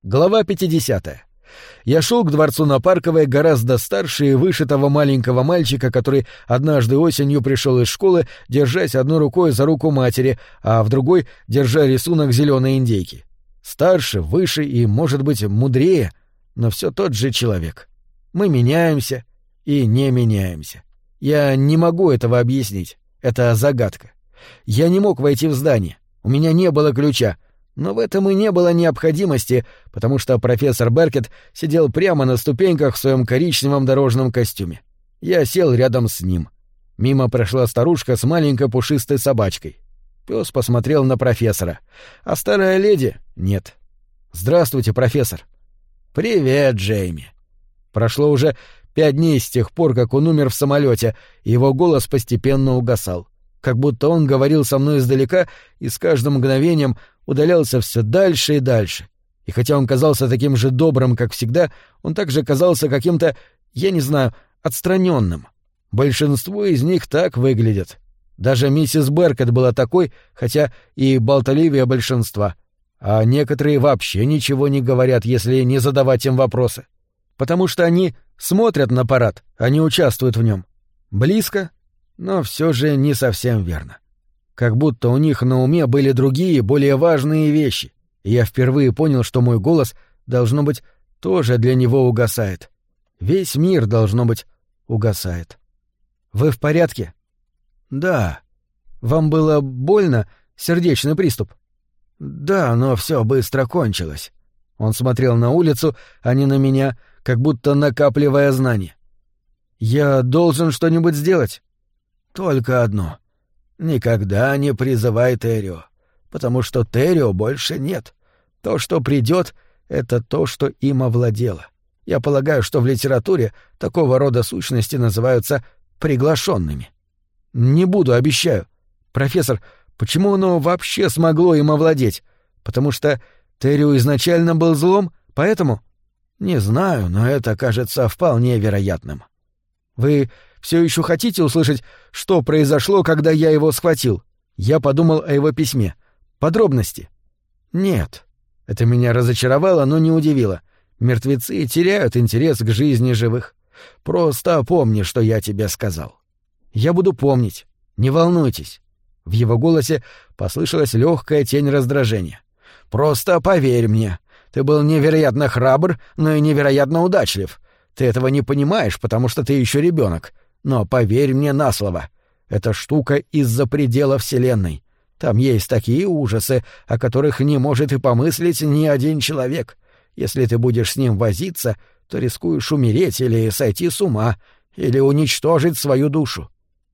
Глава 50. Я шел к дворцу на Парковой гораздо старше и выше того маленького мальчика, который однажды осенью пришел из школы, держась одной рукой за руку матери, а в другой держа рисунок зеленой индейки. Старше, выше и, может быть, мудрее, но все тот же человек. Мы меняемся и не меняемся. Я не могу этого объяснить. Это загадка. Я не мог войти в здание. У меня не было ключа. Но в этом и не было необходимости, потому что профессор Беркетт сидел прямо на ступеньках в своем коричневом дорожном костюме. Я сел рядом с ним. Мимо прошла старушка с маленькой пушистой собачкой. Пёс посмотрел на профессора. А старая леди — нет. «Здравствуйте, профессор». «Привет, Джейми». Прошло уже 5 дней с тех пор, как он умер в самолете, и его голос постепенно угасал. Как будто он говорил со мной издалека и с каждым мгновением удалялся все дальше и дальше. И хотя он казался таким же добрым, как всегда, он также казался каким-то, я не знаю, отстраненным. Большинство из них так выглядят. Даже миссис Беркетт была такой, хотя и болтливее большинства. А некоторые вообще ничего не говорят, если не задавать им вопросы. Потому что они смотрят на парад, а не участвуют в нем. Близко, но все же не совсем верно. Как будто у них на уме были другие, более важные вещи, и я впервые понял, что мой голос, должно быть, тоже для него угасает. Весь мир, должно быть, угасает. «Вы в порядке?» «Да». «Вам было больно? Сердечный приступ?» «Да, но все быстро кончилось». Он смотрел на улицу, а не на меня, как будто накапливая знания. «Я должен что-нибудь сделать?» «Только одно. Никогда не призывай Террио, потому что Террио больше нет. То, что придет, это то, что им овладело. Я полагаю, что в литературе такого рода сущности называются приглашенными». «Не буду, обещаю. Профессор, почему оно вообще смогло им овладеть? Потому что Террио изначально был злом, поэтому...» «Не знаю, но это кажется вполне вероятным». «Вы все еще хотите услышать, что произошло, когда я его схватил? Я подумал о его письме. Подробности?» «Нет». Это меня разочаровало, но не удивило. Мертвецы теряют интерес к жизни живых. Просто помни, что я тебе сказал. «Я буду помнить. Не волнуйтесь». В его голосе послышалась легкая тень раздражения. «Просто поверь мне. Ты был невероятно храбр, но и невероятно удачлив. Ты этого не понимаешь, потому что ты еще ребенок. Но поверь мне на слово. Эта штука из-за предела Вселенной. Там есть такие ужасы, о которых не может и помыслить ни один человек. Если ты будешь с ним возиться, то рискуешь умереть или сойти с ума, или уничтожить свою душу».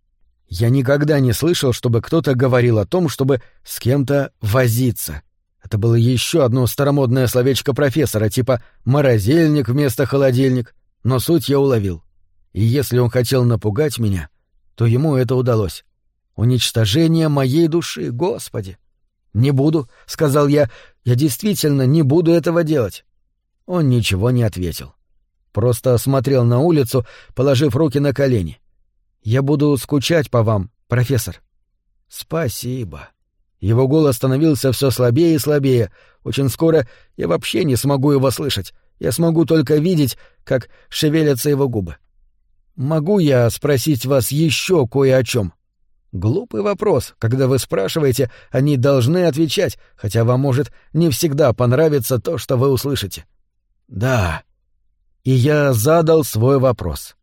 Я никогда не слышал, чтобы кто-то говорил о том, чтобы с кем-то возиться. Это было еще одно старомодное словечко профессора, типа «морозильник» вместо «холодильник», но суть я уловил. И если он хотел напугать меня, то ему это удалось. Уничтожение моей души, Господи! «Не буду», — сказал я действительно не буду этого делать. Он ничего не ответил. Просто смотрел на улицу, положив руки на колени. «Я буду скучать по вам, профессор». «Спасибо». Его голос становился все слабее и слабее. Очень скоро я вообще не смогу его слышать. Я смогу только видеть, как шевелятся его губы. «Могу я спросить вас еще кое о чем?» Глупый вопрос. Когда вы спрашиваете, они должны отвечать, хотя вам может не всегда понравиться то, что вы услышите. «Да». И я задал свой вопрос.